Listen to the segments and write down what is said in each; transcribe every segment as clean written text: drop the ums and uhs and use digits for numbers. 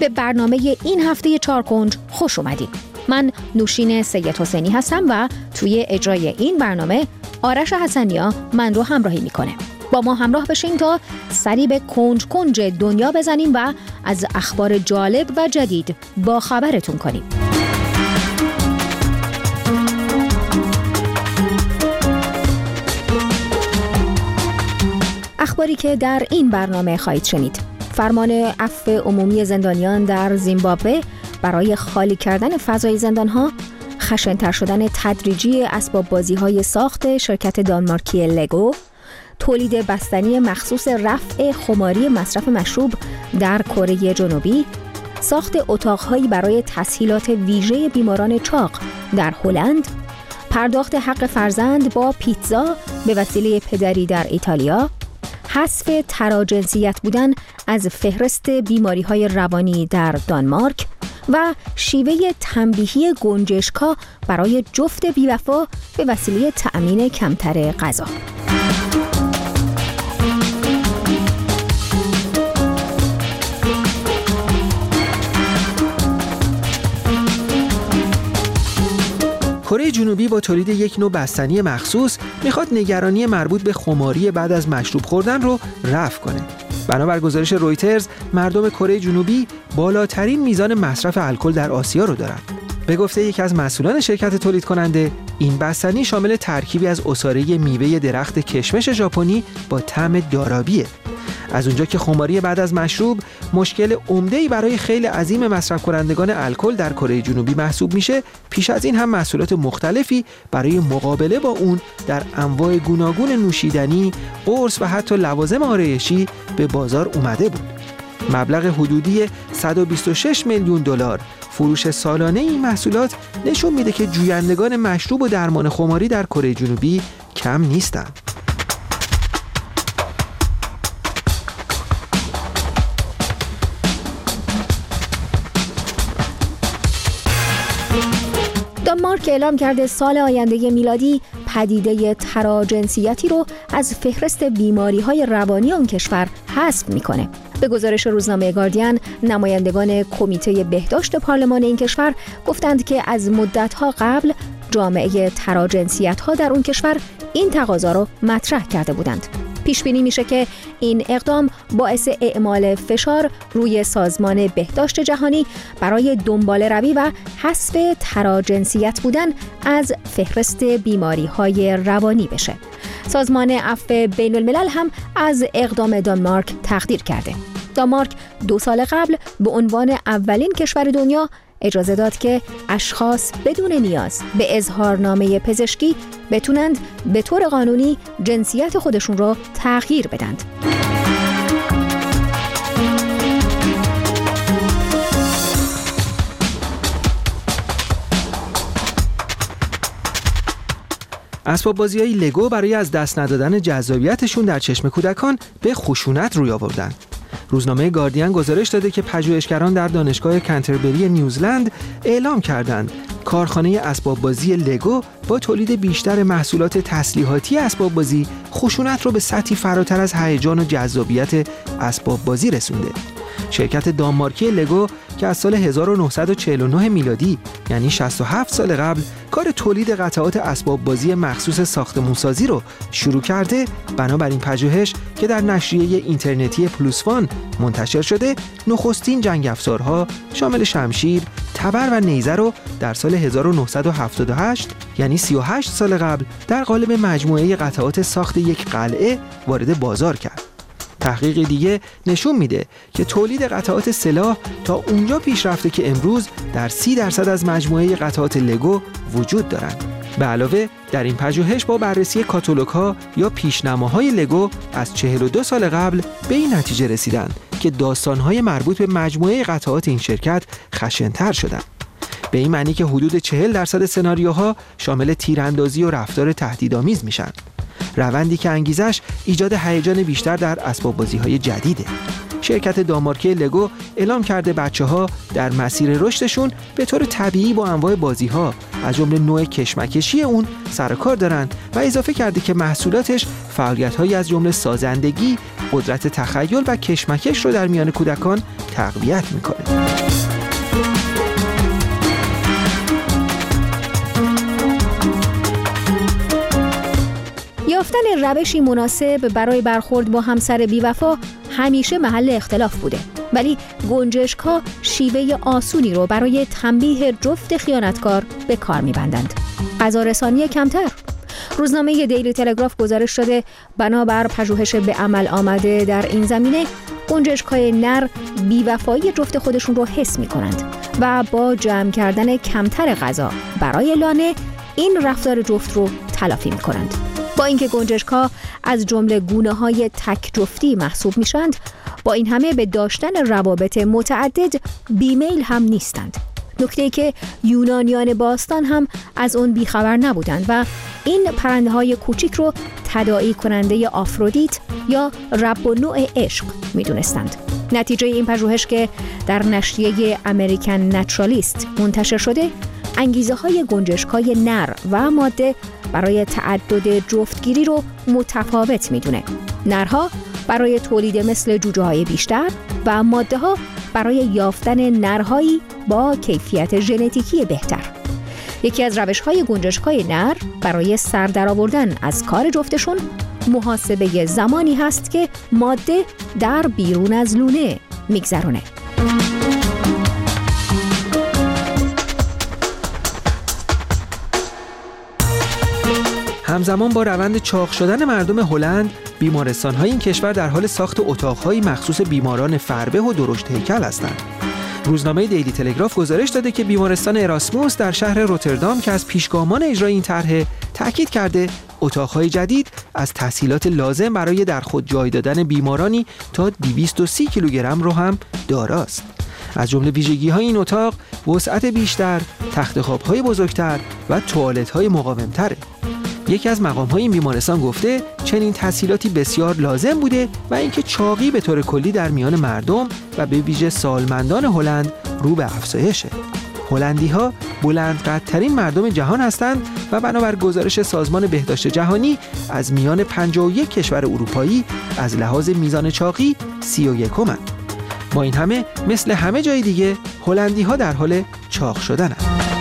به برنامه این هفته چارکنج خوش اومدید. من نوشین سید حسینی هستم و توی اجرای این برنامه آرش حسنیا من رو همراهی میکنه. با ما همراه بشین تا سری به کنج کنج دنیا بزنیم و از اخبار جالب و جدید با خبرتون کنیم. اخباری که در این برنامه خواهید شنید: فرمان عفو عمومی زندانیان در زیمبابوه برای خالی کردن فضای زندان‌ها، خشن‌تر شدن تدریجی اسباب بازی‌های ساخت شرکت دانمارکی لگو، تولید بستنی مخصوص رفع خماری مصرف مشروب در کره جنوبی، ساخت اتاق‌هایی برای تسهیلات ویژه بیماران چاق در هلند، پرداخت حق فرزند با پیتزا به وسیله پدری در ایتالیا، حذف تراجنسیت بودن از فهرست بیماری‌های روانی در دانمارک و شیوه تنبیهی گنجشک‌ها برای جفت بی‌وفا به وسیله تأمین کمتر غذا. کره جنوبی با تولید یک نوع بستنی مخصوص میخواد نگرانی مربوط به خماری بعد از مشروب خوردن رو رفع کنه. بنابر گزارش رویترز، مردم کره جنوبی بالاترین میزان مصرف الکل در آسیا رو دارن. به گفته یکی از مسئولان شرکت تولید کننده، این بستنی شامل ترکیبی از عصاره میوه درخت کشمش ژاپنی با طعم دارابیه. از اونجا که خماری بعد از مشروب مشکل عمده‌ای برای خیلی عظیم مصرف کنندگان الکل در کره جنوبی محسوب میشه، پیش از این هم محصولات مختلفی برای مقابله با اون در انواع گوناگون نوشیدنی، قرص و حتی لوازم آرایشی به بازار اومده بود. مبلغ حدودی 126 میلیون دلار فروش سالانه این محصولات نشون میده که جویندگان مشروب و درمان خماری در کره جنوبی کم نیستن. دانمارک اعلام کرده سال آینده میلادی پدیده تراجنسیتی رو از فهرست بیماری‌های روانی آن کشور حذف می‌کنه. به گزارش روزنامه گاردین، نمایندگان کمیته بهداشت پارلمان این کشور گفتند که از مدت‌ها قبل جامعه تراجنسیت‌ها در اون کشور این تقاضا رو مطرح کرده بودند. پیش بینی میشه که این اقدام باعث اعمال فشار روی سازمان بهداشت جهانی برای دنباله‌روی و حذف تراجنسیت بودن از فهرست بیماری‌های روانی بشه. سازمان عفو بین الملل هم از اقدام دانمارک تقدیر کرده. دانمارک 2 سال قبل به عنوان اولین کشور دنیا اجازه داد که اشخاص بدون نیاز به اظهارنامه پزشکی بتونند به طور قانونی جنسیت خودشون رو تغییر بدند. اسباب بازی‌های لگو برای از دست ندادن جذابیتشون در چشم کودکان به خشونت روی آوردن. روزنامه گاردین گزارش داده که پژوهشگران در دانشگاه کنتربری نیوزلند اعلام کردند کارخانه اسباب بازی لگو با تولید بیشتر محصولات تسلیحاتی اسباب بازی خشونت رو به سطحی فراتر از هیجان و جذابیت اسباب بازی رسونده. شرکت دانمارکی لگو که از سال 1949 میلادی یعنی 67 سال قبل کار تولید قطعات اسباب بازی مخصوص ساختمانسازی رو شروع کرده، بنابراین پژوهش که در نشریه اینترنتی پلوسوان منتشر شده، نخستین جنگ افزارها شامل شمشیر، تبر و نیزه رو در سال 1978 یعنی 38 سال قبل در قالب مجموعه قطعات ساخت یک قلعه وارد بازار کرد. تحقیق دیگه نشون میده که تولید قطعات سلاح تا اونجا پیش رفته که امروز در 30% از مجموعه قطعات لگو وجود دارند. به علاوه در این پژوهش با بررسی کاتالوگ‌ها یا پیشنماهای لگو از 42 سال قبل به این نتیجه رسیدن که داستان‌های مربوط به مجموعه قطعات این شرکت خشن‌تر شدند. به این معنی که حدود 40% سناریوها شامل تیراندازی و رفتار تهدیدآمیز میشن. روندی که انگیزش ایجاد هیجان بیشتر در اسباب بازی‌های جدیده. شرکت دانمارکی لگو اعلام کرده بچه‌ها در مسیر رشدشون به طور طبیعی با انواع بازی‌ها از جمله نوع کشمکشی اون سر و کار دارن و اضافه کرده که محصولاتش فعالیت‌هایی از جمله سازندگی، قدرت تخیل و کشمکش رو در میان کودکان تقویت می‌کنه. یافتن روشی مناسب برای برخورد با همسر بی‌وفا همیشه محل اختلاف بوده، ولی گنجشک‌ها شیوه آسونی رو برای تنبیه جفت خیانتکار به کار می‌بندند. غذارسانی کمتر. روزنامه دیلی تلگراف گزارش داده بنابر پژوهش به عمل آمده در این زمینه، گنجشک‌های نر بی‌وفایی جفت خودشون رو حس می‌کنند و با جمع کردن کمتر غذا برای لانه این رفتار جفت رو تلافی می‌کنند. با اینکه گنجشک‌ها از جمله گونه‌های تک جفتی محسوب میشند، با این همه به داشتن روابط متعدد بیمیل هم نیستند. نکته‌ای که یونانیان باستان هم از اون بیخبر نبودند و این پرنده‌های کوچیک رو تداعی کننده آفرودیت یا رب و نوع عشق می‌دونستند. نتیجه این پژوهش که در نشریه امریکن نچرالیست منتشر شده، انگیزه‌های گنجشک‌های نر و ماده برای تعدد جفتگیری رو متفاوت می‌دونه. نرها برای تولید مثل جوجه‌های بیشتر و ماده‌ها برای یافتن نرهایی با کیفیت ژنتیکی بهتر. یکی از روش‌های گنجشک‌های نر برای سر درآوردن از کار جفتشون محاسبه زمانی هست که ماده در بیرون از لونه میگذرونه. همزمان با روند چاق شدن مردم هلند، بیمارستان‌های این کشور در حال ساخت اتاق‌های مخصوص بیماران فربه و درشت هیکل هستند. روزنامه دیلی تلگراف گزارش داده که بیمارستان اراسموس در شهر روتردام که از پیشگامان اجرای این طرح تاکید کرده اتاق‌های جدید از تسهیلات لازم برای در خود جای دادن بیمارانی تا 230 کیلوگرم رو هم داراست. از جمله ویژگی‌های این اتاق وسعت بیشتر، تخت خواب‌های بزرگتر و توالت‌های مقاوم‌تره. یکی از مقام‌های این بیمارستان گفته چنین تسهیلاتی بسیار لازم بوده و اینکه چاقی به طور کلی در میان مردم و به ویژه سالمندان هلند رو به افزایشه. هلندی‌ها بلندقدترین مردم جهان هستند و بنابر گزارش سازمان بهداشت جهانی از میان 51 کشور اروپایی از لحاظ میزان چاقی 31ام. با این همه مثل همه جای دیگه هلندی‌ها در حال چاق شدنند.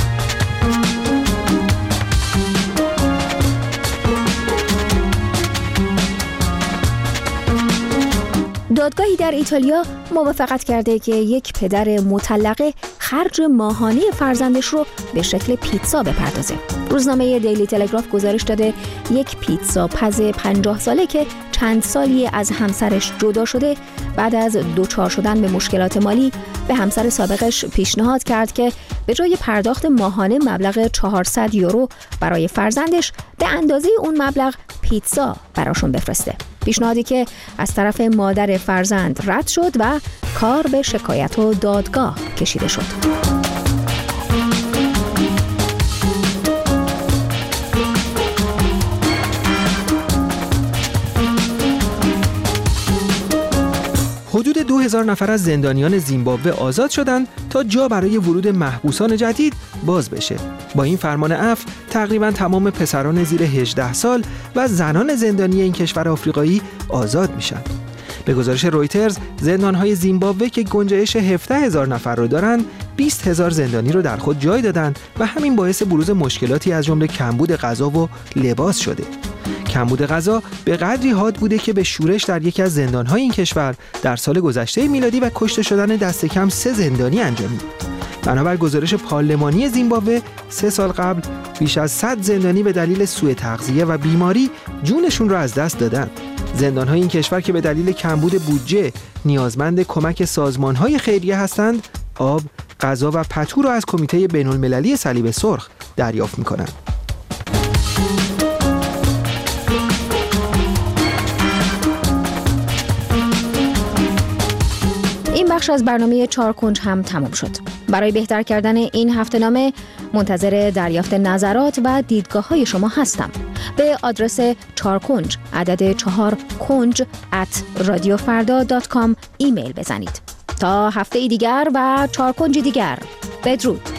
دادگاهی در ایتالیا موافقت کرده که یک پدر مطلقه خرج ماهانه فرزندش رو به شکل پیتزا بپردازه. روزنامه دیلی تلگراف گزارش داده یک پیتزا پز 50 ساله که چند سالی از همسرش جدا شده، بعد از دوچار شدن به مشکلات مالی به همسر سابقش پیشنهاد کرد که به جای پرداخت ماهانه مبلغ 400 یورو برای فرزندش به اندازه اون مبلغ پیتزا براشون بفرسته. پیشنهادی که از طرف مادر فرزند رد شد و کار به شکایت و دادگاه کشیده شد. حدود 2000 نفر از زندانیان زیمبابوه آزاد شدند تا جا برای ورود محبوسان جدید باز بشه. با این فرمان عفو تقریباً تمام پسران زیر 18 سال و زنان زندانی این کشور آفریقایی آزاد میشن. به گزارش رویترز، زندان‌های زیمبابوه که گنجایش 17000 نفر رو دارند، 20000 زندانی رو در خود جای دادند و همین باعث بروز مشکلاتی از جمله کمبود غذا و لباس شده. کمبود غذا به قدری حاد بوده که به شورش در یکی از زندان‌های این کشور در سال گذشته میلادی و کشته شدن دست کم 3 زندانی انجامید. بنابر گزارش پارلمانی زیمبابوه 3 سال قبل بیش از 100 زندانی به دلیل سوء تغذیه و بیماری جونشون را از دست دادند. زندان‌های این کشور که به دلیل کمبود بودجه نیازمند کمک سازمان‌های خیریه هستند، آب، غذا و پتو را از کمیته بین‌المللی صلیب سرخ دریافت می‌کنند. این بخش از برنامه 4 کنج هم تمام شد. برای بهتر کردن این هفته‌نامه منتظر دریافت نظرات و دیدگاه‌های شما هستم. به آدرس 4 کنج عدد 4 کنج @radiofarda.com ایمیل بزنید. تا هفته دیگر و 4 کنج دیگر، بدرود.